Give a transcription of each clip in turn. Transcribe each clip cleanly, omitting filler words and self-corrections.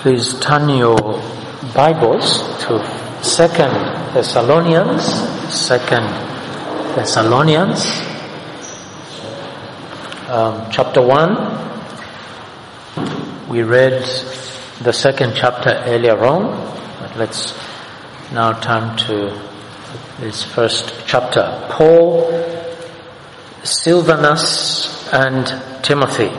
Please turn your Bibles to 2 Thessalonians. Chapter 1. We read the second chapter earlier on, but let's now turn to this first chapter. Paul, Silvanus, and Timothy,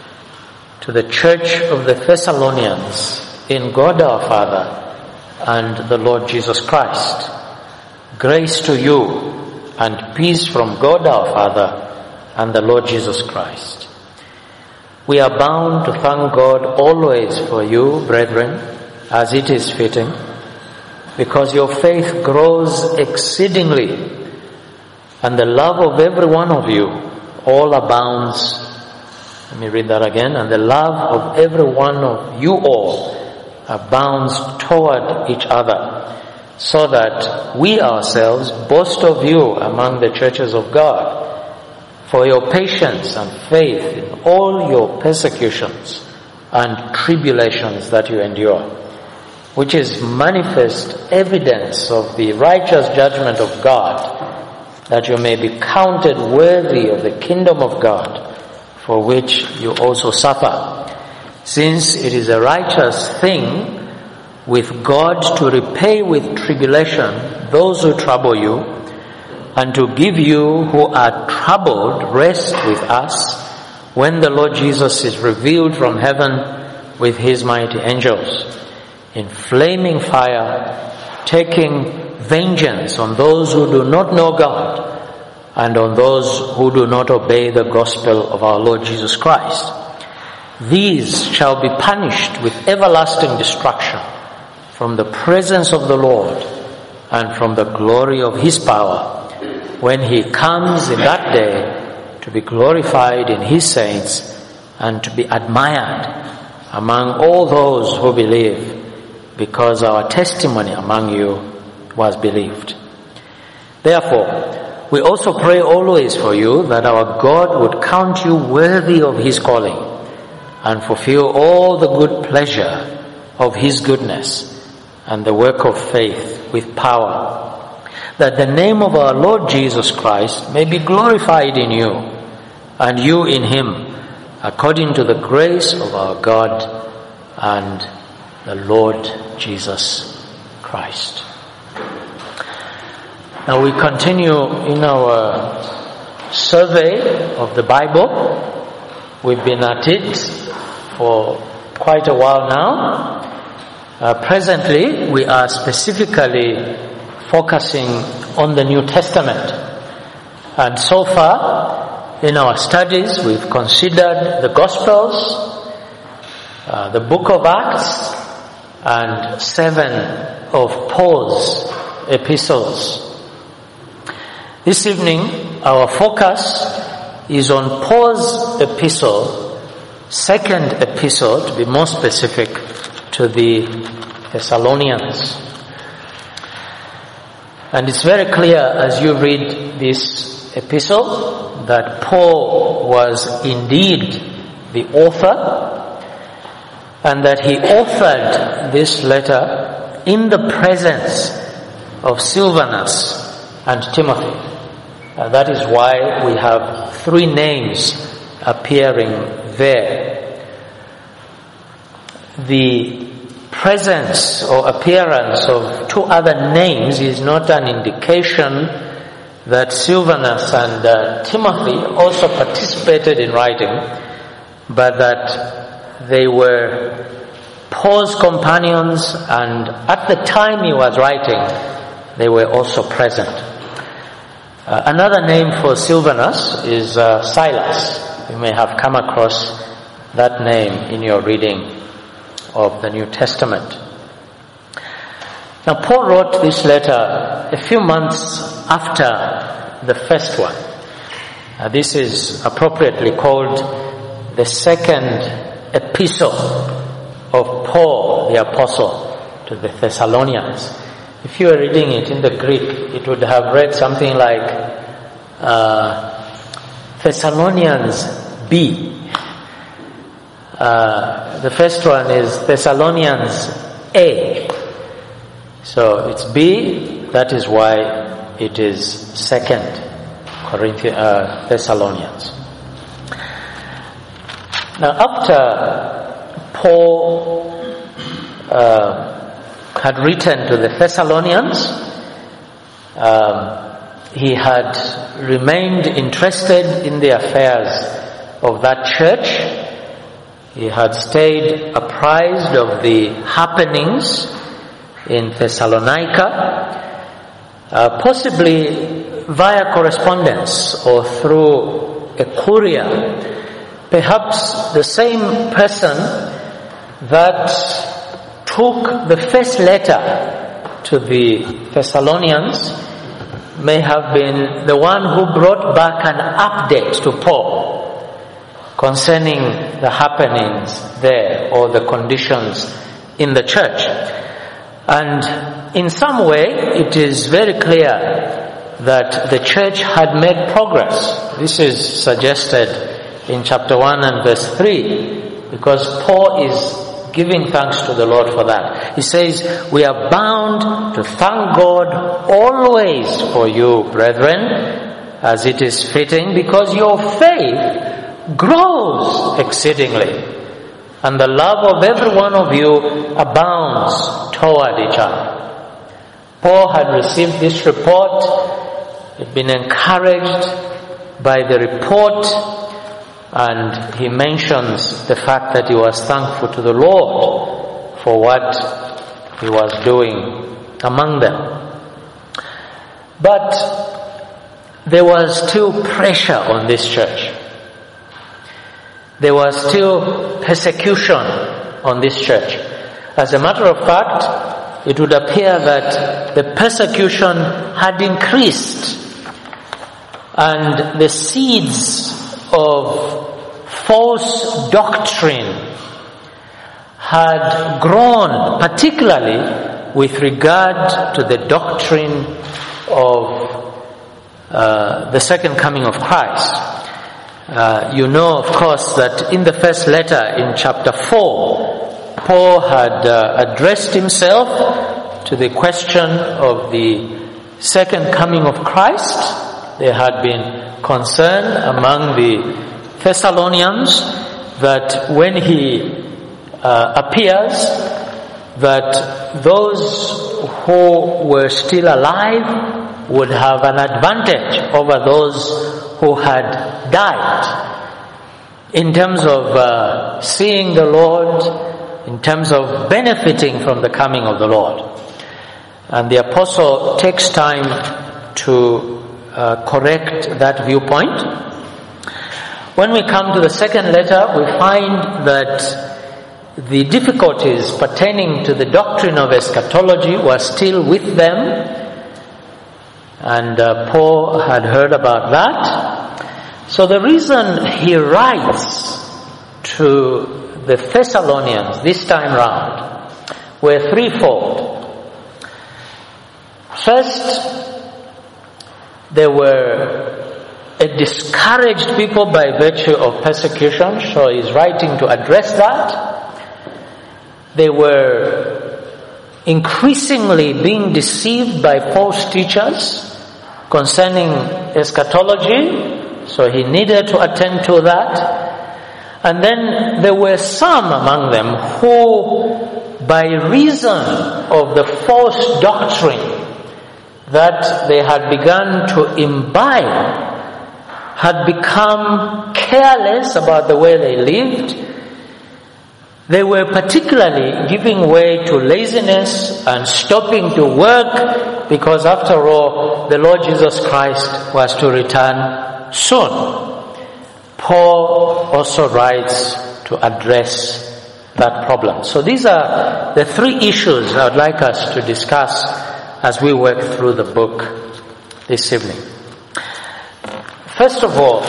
to the church of the Thessalonians, in God our Father and the Lord Jesus Christ. Grace to you and peace from God our Father and the Lord Jesus Christ. We are bound to thank God always for you, brethren, as it is fitting, because your faith grows exceedingly, and the love of every one of you all abounds. Let me read that again. And the love of every one of you all abounds toward each other, so that we ourselves boast of you among the churches of God, for your patience and faith in all your persecutions and tribulations that you endure, which is manifest evidence of the righteous judgment of God, that you may be counted worthy of the kingdom of God, for which you also suffer, since it is a righteous thing with God to repay with tribulation those who trouble you, and to give you who are troubled rest with us when the Lord Jesus is revealed from heaven with his mighty angels, in flaming fire, taking vengeance on those who do not know God, and on those who do not obey the gospel of our Lord Jesus Christ. These shall be punished with everlasting destruction from the presence of the Lord and from the glory of his power, when he comes in that day to be glorified in his saints and to be admired among all those who believe, because our testimony among you was believed. Therefore, we also pray always for you, that our God would count you worthy of his calling and fulfill all the good pleasure of his goodness and the work of faith with power, that the name of our Lord Jesus Christ may be glorified in you and you in him, according to the grace of our God and the Lord Jesus Christ. Now we continue in our survey of the Bible. We've been at it for quite a while now. Presently, we are specifically focusing on the New Testament. And so far, in our studies, we've considered the Gospels, the book of Acts, and 7 of Paul's epistles. This evening, our focus is on Paul's epistle, second epistle, to be more specific, to the Thessalonians. And it's very clear as you read this epistle that Paul was indeed the author, and that he authored this letter in the presence of Silvanus and Timothy. That is why we have 3 names appearing there. The presence or appearance of 2 other names is not an indication that Silvanus and Timothy also participated in writing, but that they were Paul's companions, and at the time he was writing, they were also present. Another name for Silvanus is Silas. You may have come across that name in your reading of the New Testament. Now, Paul wrote this letter a few months after the first one. This is appropriately called the second epistle of Paul the Apostle to the Thessalonians. If you were reading it in the Greek, it would have read something like Thessalonians B. The first one is Thessalonians A. So it's B, that is why it is 2nd Thessalonians. Now after Paul had written to the Thessalonians, he had remained interested in the affairs of that church. He had stayed apprised of the happenings in Thessalonica, possibly via correspondence or through a courier. Perhaps the same person that took the first letter to the Thessalonians may have been the one who brought back an update to Paul concerning the happenings there or the conditions in the church. And in some way, it is very clear that the church had made progress. This is suggested in chapter 1 and verse 3, because Paul is giving thanks to the Lord for that. He says, "We are bound to thank God always for you, brethren, as it is fitting, because your faith grows exceedingly, and the love of every one of you abounds toward each other." Paul had received this report, had been encouraged by the report, and he mentions the fact that he was thankful to the Lord for what he was doing among them. But there was still pressure on this church. There was still persecution on this church. As a matter of fact, it would appear that the persecution had increased, and the seeds of false doctrine had grown, particularly with regard to the doctrine of the second coming of Christ. You know, of course, that in the first letter in chapter 4, Paul had addressed himself to the question of the second coming of Christ. There had been concern among the Thessalonians that when he appears, that those who were still alive would have an advantage over those who had died in terms of seeing the Lord, in terms of benefiting from the coming of the Lord. And the apostle takes time to correct that viewpoint. When we come to the second letter, we find that the difficulties pertaining to the doctrine of eschatology were still with them, and Paul had heard about that. So the reason he writes to the Thessalonians this time round were threefold. First, they were a discouraged people by virtue of persecution, so he's writing to address that. They were increasingly being deceived by false teachers concerning eschatology, so he needed to attend to that. And then there were some among them who, by reason of the false doctrine that they had begun to imbibe, had become careless about the way they lived. They were particularly giving way to laziness and stopping to work, because after all, the Lord Jesus Christ was to return soon. Paul also writes to address that problem. So these are the three issues I would like us to discuss as we work through the book this evening. First of all,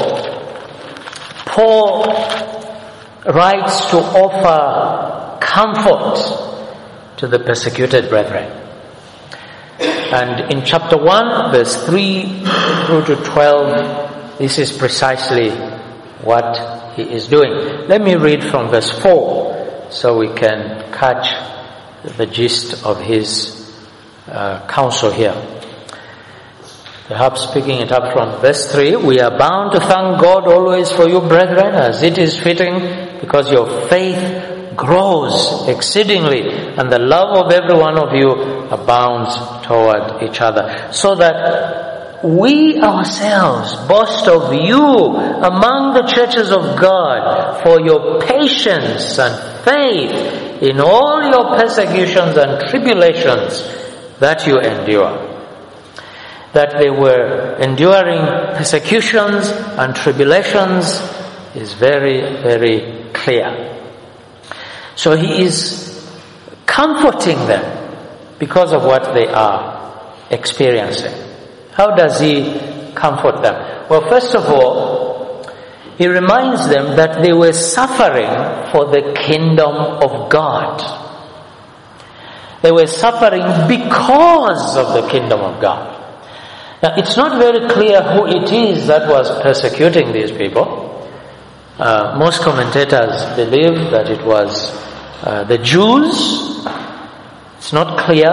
Paul writes to offer comfort to the persecuted brethren. And in chapter 1, verse 3 through to 12, this is precisely what he is doing. Let me read from verse 4 so we can catch the gist of his counsel here. Perhaps picking it up from verse 3, we are bound to thank God always for you, brethren, as it is fitting, because your faith grows exceedingly, and the love of every one of you abounds toward each other, so that we ourselves boast of you among the churches of God for your patience and faith in all your persecutions and tribulations that you endure. That they were enduring persecutions and tribulations is very, very clear. So he is comforting them because of what they are experiencing. How does he comfort them? Well, first of all, he reminds them that they were suffering for the kingdom of God. They were suffering because of the kingdom of God. Now, it's not very clear who it is that was persecuting these people. Most commentators believe that it was the Jews. It's not clear.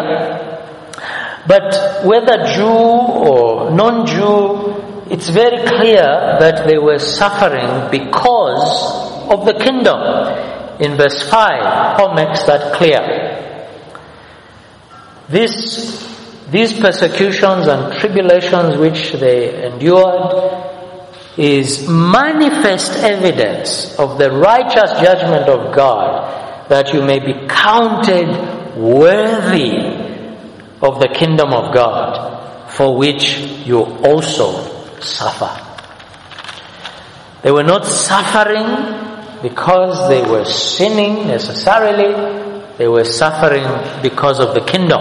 But whether Jew or non-Jew, it's very clear that they were suffering because of the kingdom. In verse 5, Paul makes that clear. These persecutions and tribulations which they endured is manifest evidence of the righteous judgment of God, that you may be counted worthy of the kingdom of God, for which you also suffer. They were not suffering because they were sinning necessarily. They were suffering because of the kingdom.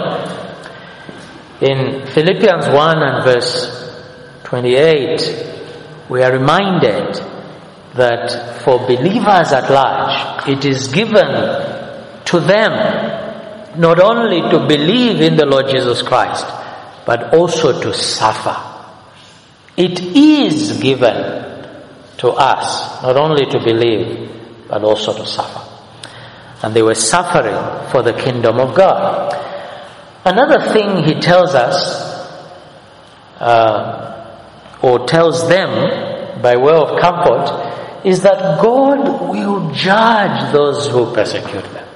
In Philippians 1 and verse 28, we are reminded that for believers at large, it is given to them not only to believe in the Lord Jesus Christ, but also to suffer. It is given to us not only to believe, but also to suffer. And they were suffering for the kingdom of God. Another thing he tells us, or tells them by way of comfort, is that God will judge those who persecute them.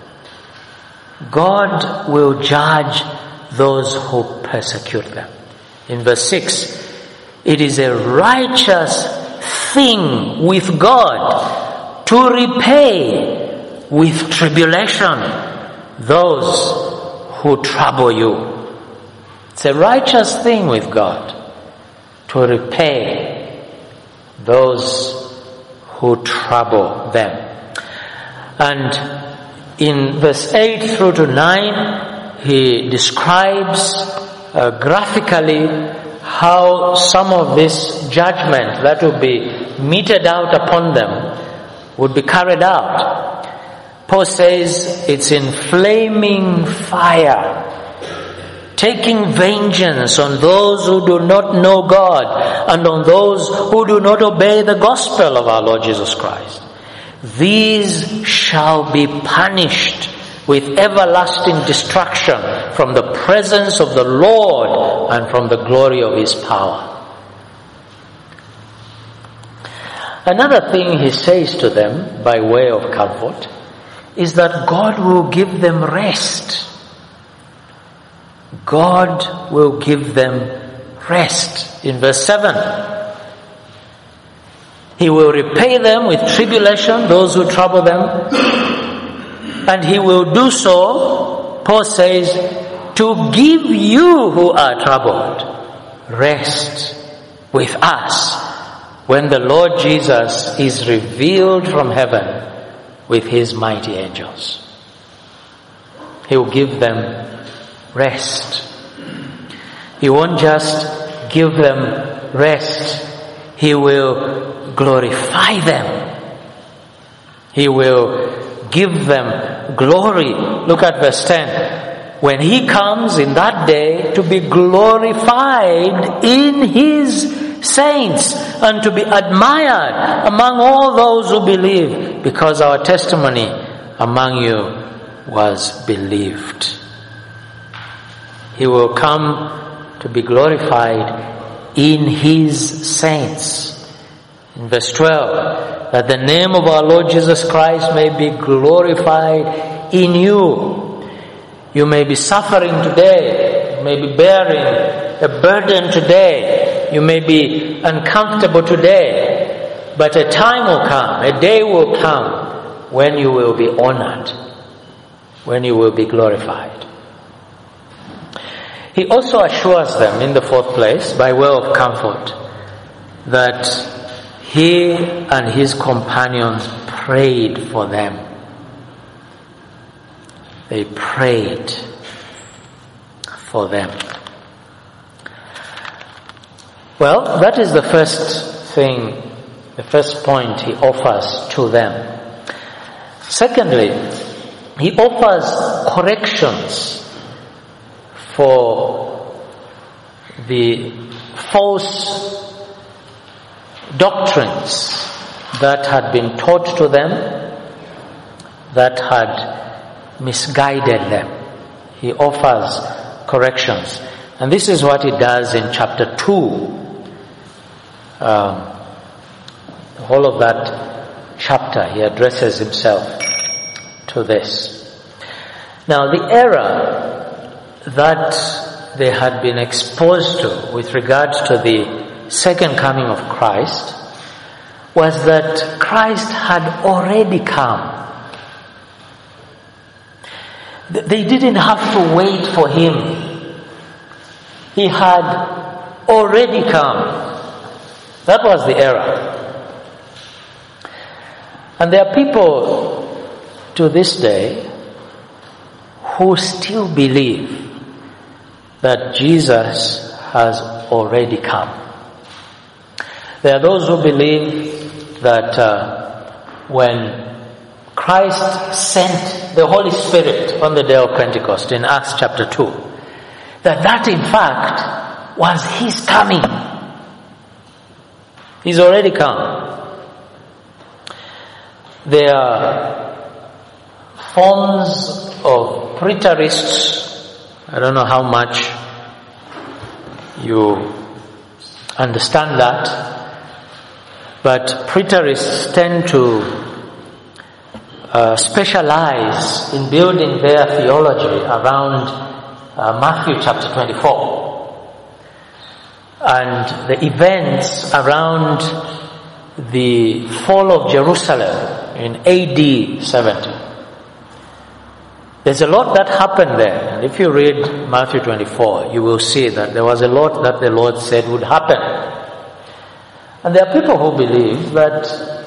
God will judge those who persecute them. In verse 6, it is a righteous thing with God to repay with tribulation those who trouble you. It's a righteous thing with God to repay those who trouble them. And in verse 8 through to 9, he describes graphically how some of this judgment that will be meted out upon them would be carried out. Paul says it's in flaming fire, taking vengeance on those who do not know God and on those who do not obey the gospel of our Lord Jesus Christ. These shall be punished with everlasting destruction from the presence of the Lord and from the glory of his power. Another thing he says to them by way of comfort is that God will give them rest. God will give them rest. In verse 7, he will repay them with tribulation, those who trouble them, and he will do so, Paul says, to give you who are troubled rest with us when the Lord Jesus is revealed from heaven with his mighty angels. He will give them rest. He won't just give them rest. He will glorify them. He will give them glory. Look at verse 10. When he comes in that day to be glorified in his saints and to be admired among all those who believe, because our testimony among you was believed. He will come to be glorified in His saints. In verse 12, that the name of our Lord Jesus Christ may be glorified in you. You may be suffering today. You may be bearing a burden today. You may be uncomfortable today. But a time will come, a day will come when you will be honored, when you will be glorified. He also assures them in the fourth place, by way of comfort, that He and His companions prayed for them. They prayed for them. Well, that is the first thing, the first point He offers to them. Secondly, He offers corrections for the false doctrines that had been taught to them, that had misguided them. He offers corrections. And this is what He does in chapter 2. The whole of that chapter, He addresses Himself to this. Now, the error that they had been exposed to with regard to the second coming of Christ was that Christ had already come. They didn't have to wait for Him. He had already come. That was the error. And there are people to this day who still believe that Jesus has already come. There are those who believe that when Christ sent the Holy Spirit on the day of Pentecost in Acts chapter 2, that in fact was His coming. He's already come. There are forms of preterists. I don't know how much you understand that, but preterists tend to specialize in building their theology around Matthew chapter 24 and the events around the fall of Jerusalem in AD 70. There's a lot that happened there, and if you read Matthew 24, you will see that there was a lot that the Lord said would happen. And there are people who believe that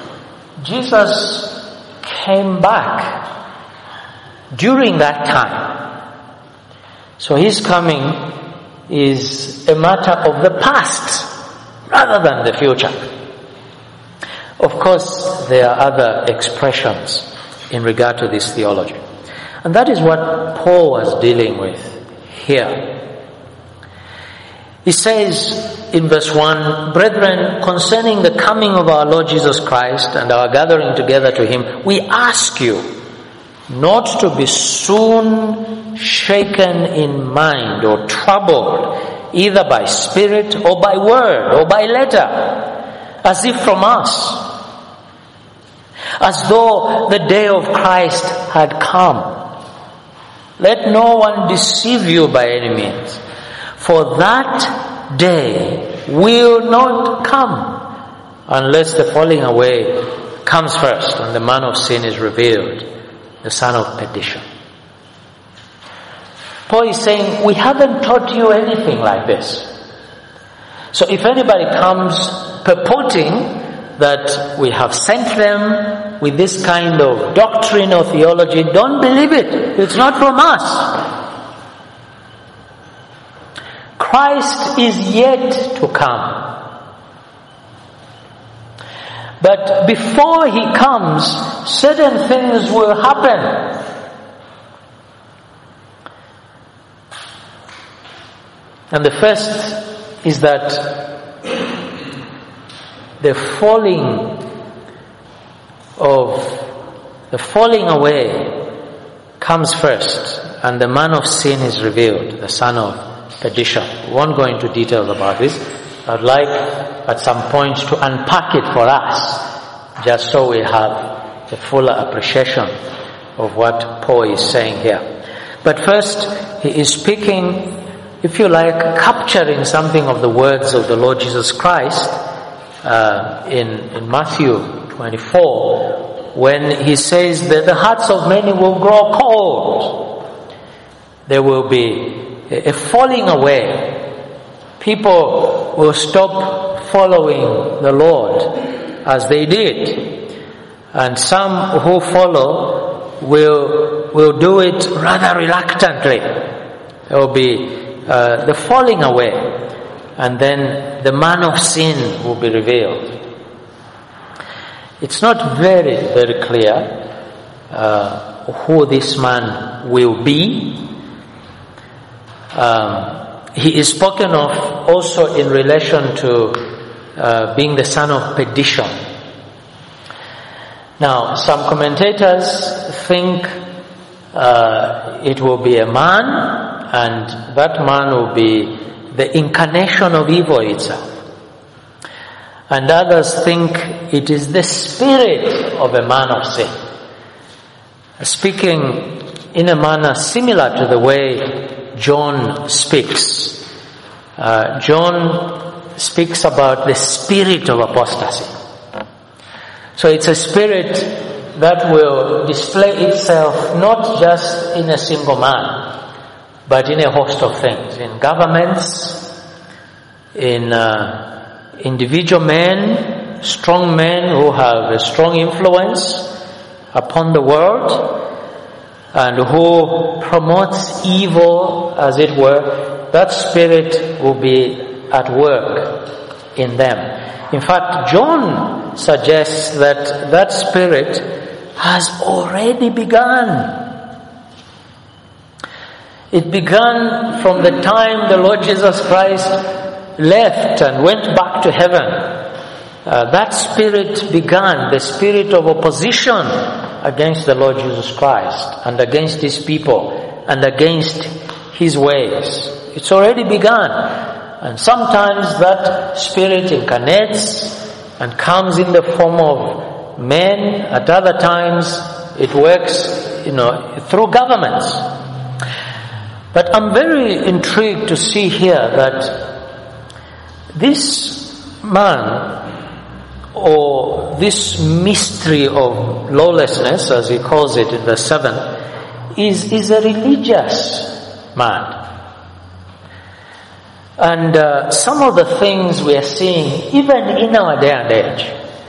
Jesus came back during that time. So His coming is a matter of the past rather than the future. Of course, there are other expressions in regard to this theology. And that is what Paul was dealing with here. He says in verse 1, "Brethren, concerning the coming of our Lord Jesus Christ and our gathering together to Him, we ask you not to be soon shaken in mind or troubled, either by spirit or by word or by letter, as if from us, as though the day of Christ had come. Let no one deceive you by any means, for that day will not come unless the falling away comes first and the man of sin is revealed, the son of perdition." Paul is saying, we haven't taught you anything like this. So if anybody comes purporting that we have sent them with this kind of doctrine or theology, don't believe it. It's not from us. Christ is yet to come. But before He comes, certain things will happen. And the first is that the falling away comes first, and the man of sin is revealed, the son of perdition. We won't go into details about this. I'd like at some point to unpack it for us, just so we have a fuller appreciation of what Paul is saying here. But first, he is speaking, if you like, capturing something of the words of the Lord Jesus Christ in Matthew 24, when he says that the hearts of many will grow cold. There will be a falling away. People will stop following the Lord as they did. And some who follow will do it rather reluctantly. There will be the falling away. And then the man of sin will be revealed. It's not very, very clear who this man will be. He is spoken of also in relation to being the son of perdition. Now, some commentators think it will be a man, and that man will be the incarnation of evil itself. And others think it is the spirit of a man of sin, speaking in a manner similar to the way John speaks. John speaks about the spirit of apostasy. So it's a spirit that will display itself not just in a single man, but in a host of things, in governments, in individual men, strong men who have a strong influence upon the world, and who promotes evil, as it were. That spirit will be at work in them. In fact, John suggests that that spirit has already begun. It began from the time the Lord Jesus Christ left and went back to heaven. That spirit began, the spirit of opposition against the Lord Jesus Christ and against His people and against His ways. It's already begun. And sometimes that spirit incarnates and comes in the form of men. At other times it works, through governments. But I'm very intrigued to see here that this man, or this mystery of lawlessness, as he calls it in verse 7, is a religious man. And some of the things we are seeing, even in our day and age,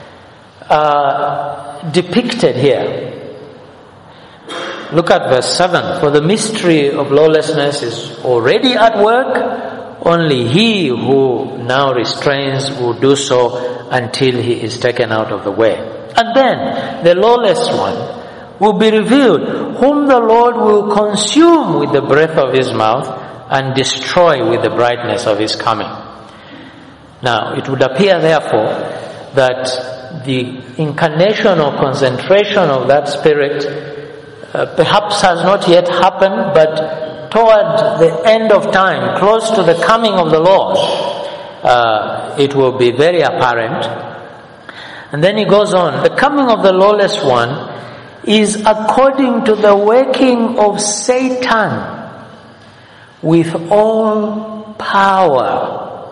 are depicted here. Look at verse 7. For the mystery of lawlessness is already at work. Only he who now restrains will do so until he is taken out of the way. And then the lawless one will be revealed, whom the Lord will consume with the breath of His mouth and destroy with the brightness of His coming. Now, it would appear therefore that the incarnation or concentration of that spirit perhaps has not yet happened, but toward the end of time, close to the coming of the Lord, it will be very apparent. And then he goes on, the coming of the lawless one is according to the working of Satan with all power,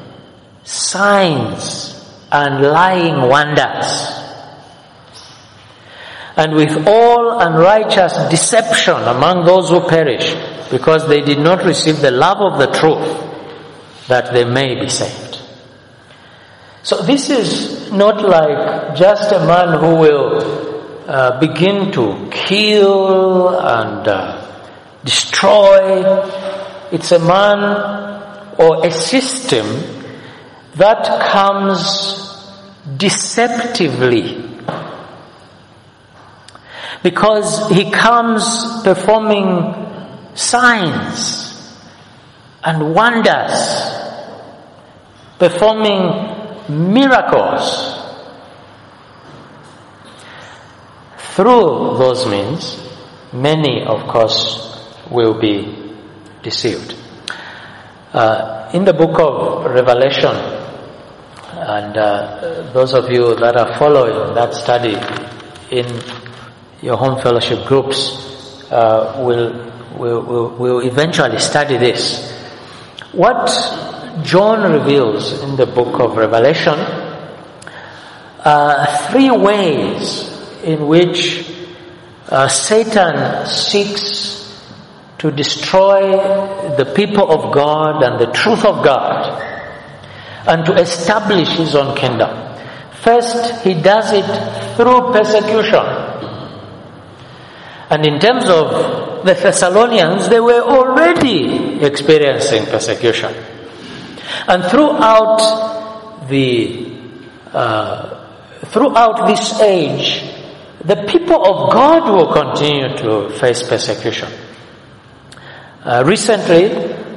signs, and lying wonders, and with all unrighteous deception among those who perish, because they did not receive the love of the truth, that they may be saved. So this is not like just a man who will begin to kill and destroy. It's a man or a system that comes deceptively, because he comes performing signs and wonders, performing miracles. Through those means, many, of course, will be deceived. In the book of Revelation, and those of you that are following that study in your home fellowship groups will eventually study this. What John reveals in the book of Revelation are three ways in which Satan seeks to destroy the people of God and the truth of God and to establish his own kingdom. First, he does it through persecution. And in terms of the Thessalonians, they were already experiencing persecution. And throughout this age, the people of God will continue to face persecution. Recently,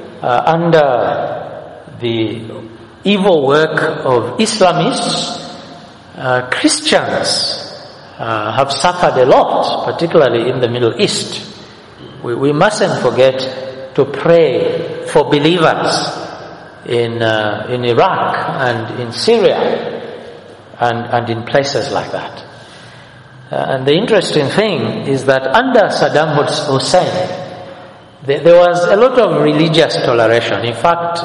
under the evil work of Islamists, Christians have suffered a lot, particularly in the Middle East. We mustn't forget to pray for believers in Iraq and in Syria and in places like that. And the interesting thing is that under Saddam Hussein, there was a lot of religious toleration. In fact,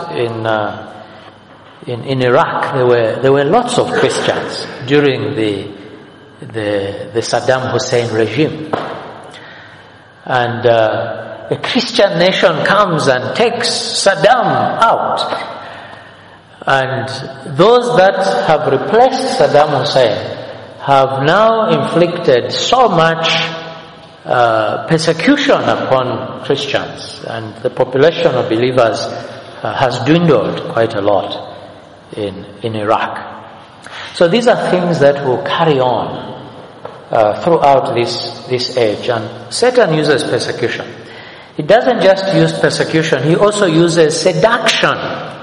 in Iraq, there were lots of Christians during the Saddam Hussein regime. And a Christian nation comes and takes Saddam out. And those that have replaced Saddam Hussein have now inflicted so much persecution upon Christians, and the population of believers has dwindled quite a lot in Iraq. So these are things that will carry on throughout this age, and Satan uses persecution. He doesn't just use persecution, he also uses seduction.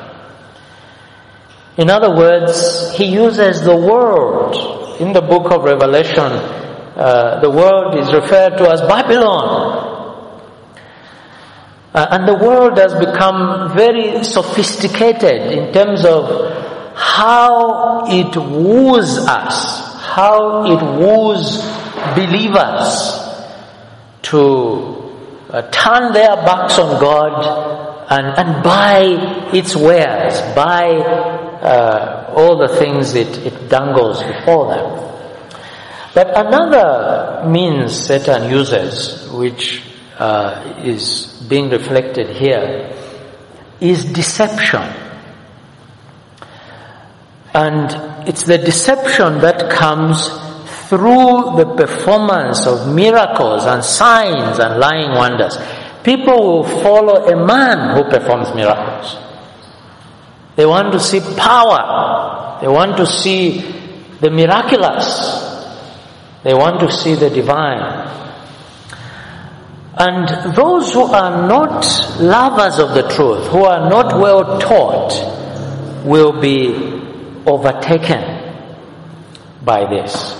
In other words, he uses the world. In the book of Revelation, the world is referred to as Babylon. And the world has become very sophisticated in terms of how it woos us, how it woos believers to turn their backs on God and buy its wares, buy all the things it dangles before them. But another means Satan uses, which is being reflected here, is deception. And it's the deception that comes through the performance of miracles and signs and lying wonders. People will follow a man who performs miracles. They want to see power. They want to see the miraculous. They want to see the divine. And those who are not lovers of the truth, who are not well taught, will be overtaken by this.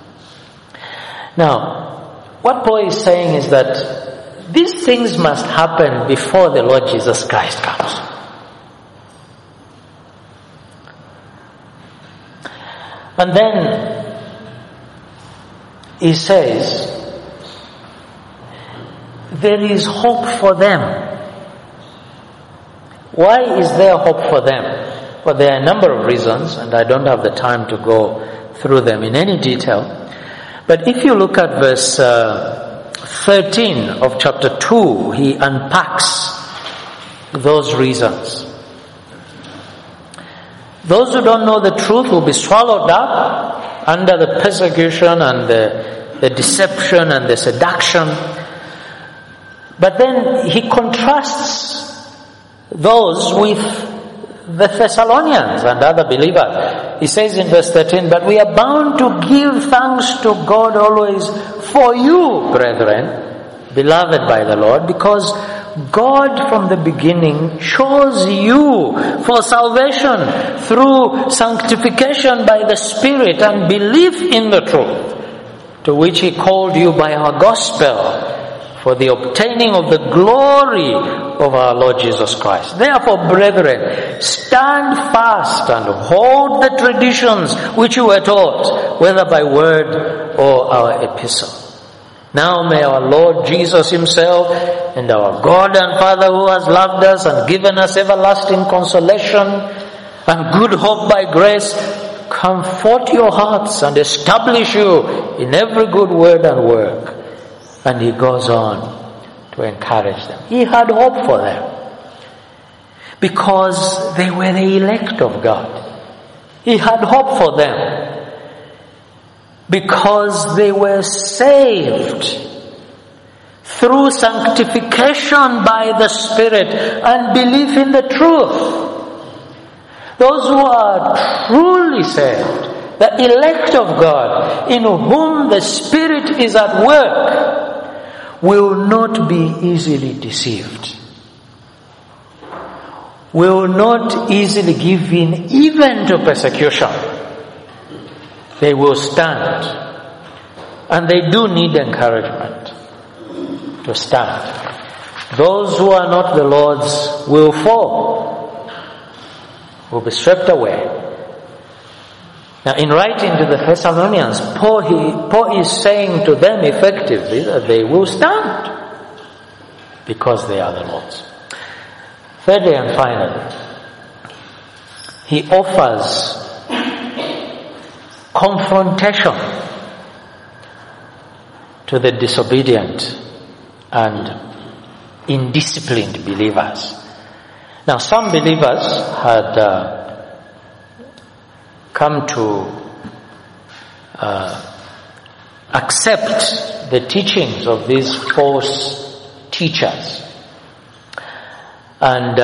Now, what Paul is saying is that these things must happen before the Lord Jesus Christ comes. And then he says, there is hope for them. Why is there hope for them? Well, there are a number of reasons, and I don't have the time to go through them in any detail. But if you look at verse 13 of chapter 2, he unpacks those reasons. Those who don't know the truth will be swallowed up under the persecution and the deception and the seduction. But then he contrasts those with the Thessalonians and other believers. He says in verse 13, but we are bound to give thanks to God always for you, brethren, beloved by the Lord, because God from the beginning chose you for salvation through sanctification by the Spirit and belief in the truth, to which He called you by our gospel, for the obtaining of the glory of our Lord Jesus Christ. Therefore, brethren, stand fast and hold the traditions which you were taught, whether by word or our epistle. Now may our Lord Jesus Himself and our God and Father, who has loved us and given us everlasting consolation and good hope by grace, comfort your hearts and establish you in every good word and work. And he goes on to encourage them. He had hope for them because they were the elect of God. He had hope for them because they were saved through sanctification by the Spirit and belief in the truth. Those who are truly saved, the elect of God, in whom the Spirit is at work, will not be easily deceived, will not easily give in even to persecution. They will stand, and they do need encouragement to stand. Those who are not the Lord's will fall, will be swept away. Now, in writing to the Thessalonians, Paul is saying to them effectively that they will stand because they are the Lord's. Thirdly and finally, he offers confrontation to the disobedient and indisciplined believers. Now, some believers had come to accept the teachings of these false teachers. And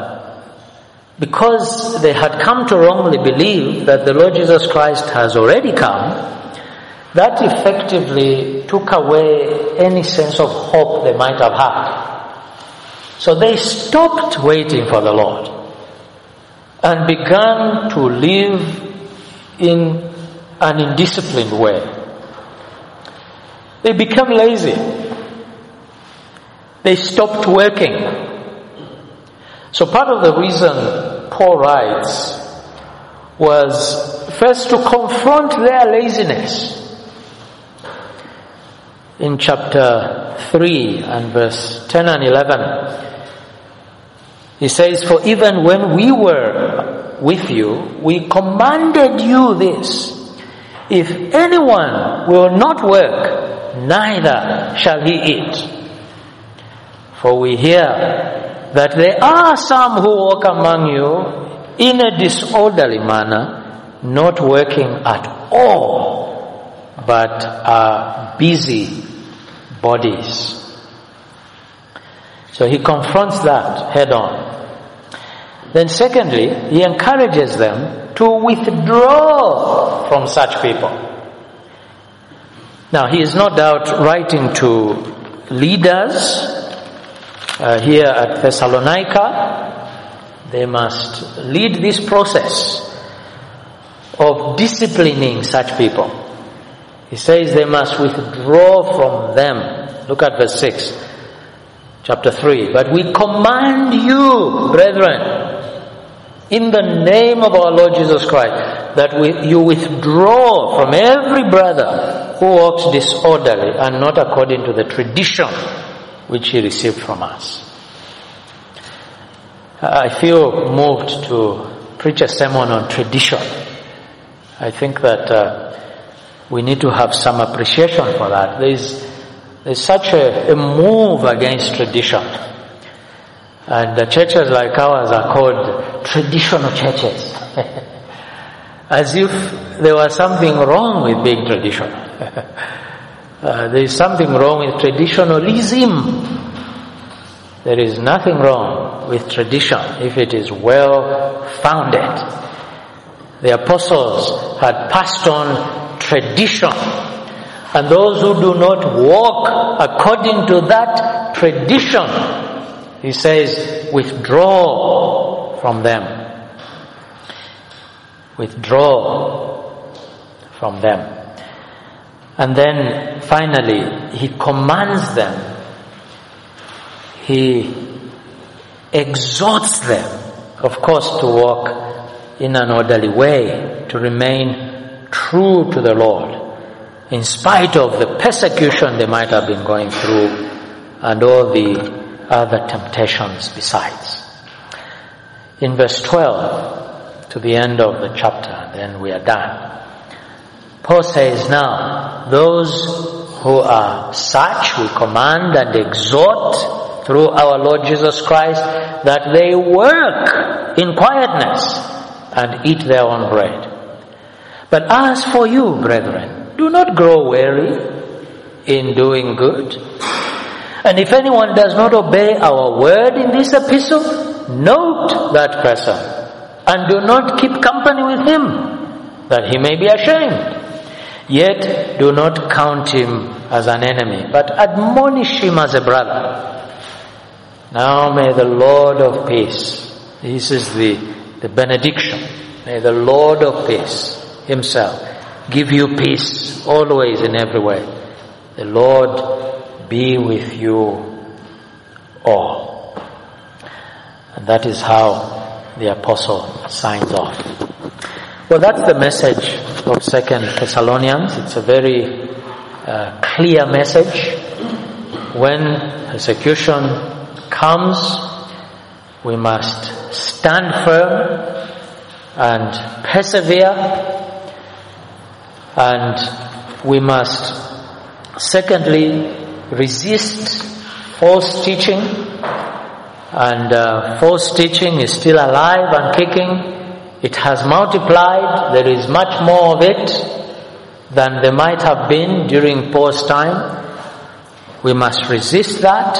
because they had come to wrongly believe that the Lord Jesus Christ has already come, that effectively took away any sense of hope they might have had. So they stopped waiting for the Lord and began to live in an indisciplined way. They became lazy. They stopped working. So part of the reason Paul writes was first to confront their laziness. In chapter 3 and verse 10 and 11, he says, "For even when we were with you, we commanded you this: if anyone will not work, neither shall he eat. For we hear that there are some who walk among you in a disorderly manner, not working at all, but are busy bodies." So he confronts that head on. Then secondly, he encourages them to withdraw from such people. Now, he is no doubt writing to leaders here at Thessalonica. They must lead this process of disciplining such people. He says they must withdraw from them. Look at verse 6, chapter 3. "But we command you, brethren, in the name of our Lord Jesus Christ, that you withdraw from every brother who walks disorderly and not according to the tradition which he received from us." I feel moved to preach a sermon on tradition. I think that we need to have some appreciation for that. There's such a move against tradition. And the churches like ours are called traditional churches. As if there was something wrong with being traditional. There is something wrong with traditionalism. There is nothing wrong with tradition if it is well founded. The apostles had passed on tradition. And those who do not walk according to that tradition He says, withdraw from them. Withdraw from them. And then finally, he commands them. He exhorts them, of course, to walk in an orderly way, to remain true to the Lord, in spite of the persecution they might have been going through and all the other temptations besides. In verse 12, to the end of the chapter, then we are done. Paul says, now, those who are such, we command and exhort through our Lord Jesus Christ that they work in quietness and eat their own bread. But as for you, brethren, do not grow weary in doing good. And if anyone does not obey our word in this epistle, note that person, and do not keep company with him, that he may be ashamed. Yet do not count him as an enemy, but admonish him as a brother. Now may the Lord of peace, this is the benediction, may the Lord of peace himself give you peace always in every way. The Lord be with you all. And that is how the apostle signs off. Well, that's the message of 2 Thessalonians. It's a very clear message. When persecution comes, we must stand firm and persevere. And we must, secondly, resist false teaching. And false teaching is still alive and kicking. It has multiplied. There is much more of it than there might have been during Paul's time. We must resist that,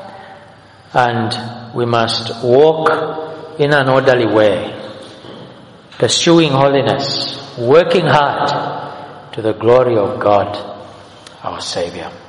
and we must walk in an orderly way, pursuing holiness, working hard to the glory of God, our Savior.